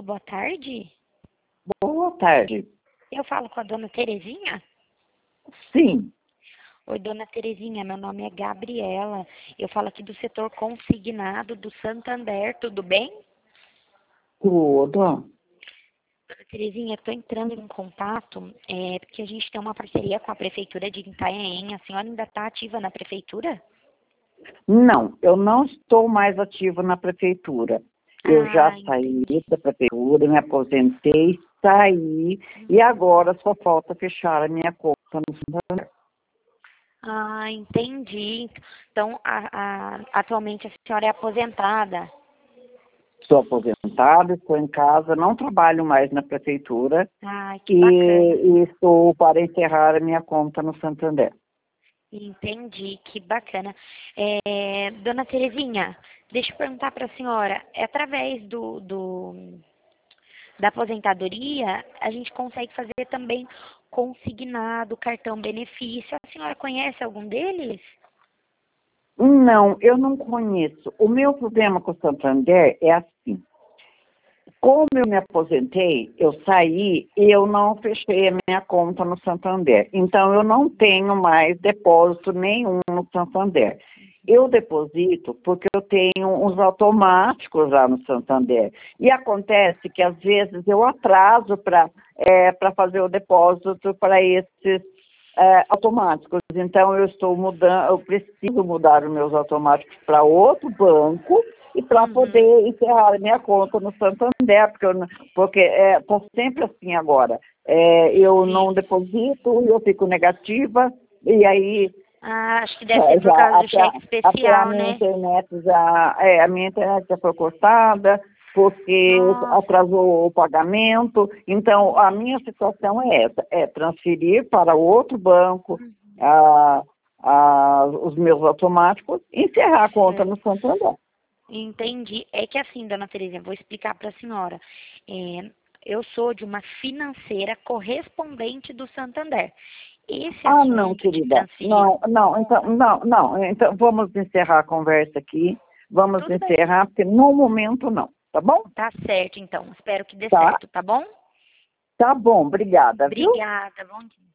boa tarde. Boa tarde. Eu falo com a dona Terezinha? Sim, Oi, dona Terezinha, meu nome é Gabriela. Eu falo aqui do setor consignado do Santander, tudo bem? tudo. Dona Terezinha, estou entrando em contato porque a gente tem uma parceria com a Prefeitura de Itanhaém. A senhora ainda está ativa na Prefeitura? Não, eu não estou mais ativa na prefeitura. Eu já saí Entendi. da prefeitura, me aposentei, saí e agora só falta fechar a minha conta no Santander. Entendi. Então, atualmente a senhora é aposentada. Sou aposentada, estou em casa, não trabalho mais na prefeitura Que bacana. e estou para encerrar a minha conta no Santander. Entendi, que bacana. Dona Terezinha, deixa eu perguntar para a senhora, através da aposentadoria, a gente consegue fazer também consignado, cartão benefício. A senhora conhece algum deles? Não, eu não conheço. O meu problema com o Santander é assim. Como eu me aposentei, eu saí e eu não fechei a minha conta no Santander. Então, eu não tenho mais depósito nenhum no Santander. Eu deposito porque eu tenho uns automáticos lá no Santander. E acontece que, às vezes, eu atraso para fazer o depósito para esses automáticos. Então, eu estou mudando, eu preciso mudar os meus automáticos para outro banco e para poder encerrar a minha conta no Santander, porque estou sempre assim agora. Eu Sim. não deposito, eu fico negativa, e aí Acho que deve ser por causa do cheque até a especial, minha né? internet a minha internet já foi cortada, porque Nossa, atrasou o pagamento. Então, a minha situação é essa, é transferir para outro banco os meus automáticos e encerrar a conta no Santander. entendi. É que assim, dona Terezinha, vou explicar para a senhora. Eu sou de uma financeira correspondente do Santander. Esse Ah, não, assunto de querida. transferir, Então vamos encerrar a conversa aqui. Vamos tudo bem. encerrar, porque no momento não, tá bom? Tá certo, então. Espero que dê Tá, certo, tá bom? tá bom, obrigada, viu? Obrigada, bom dia.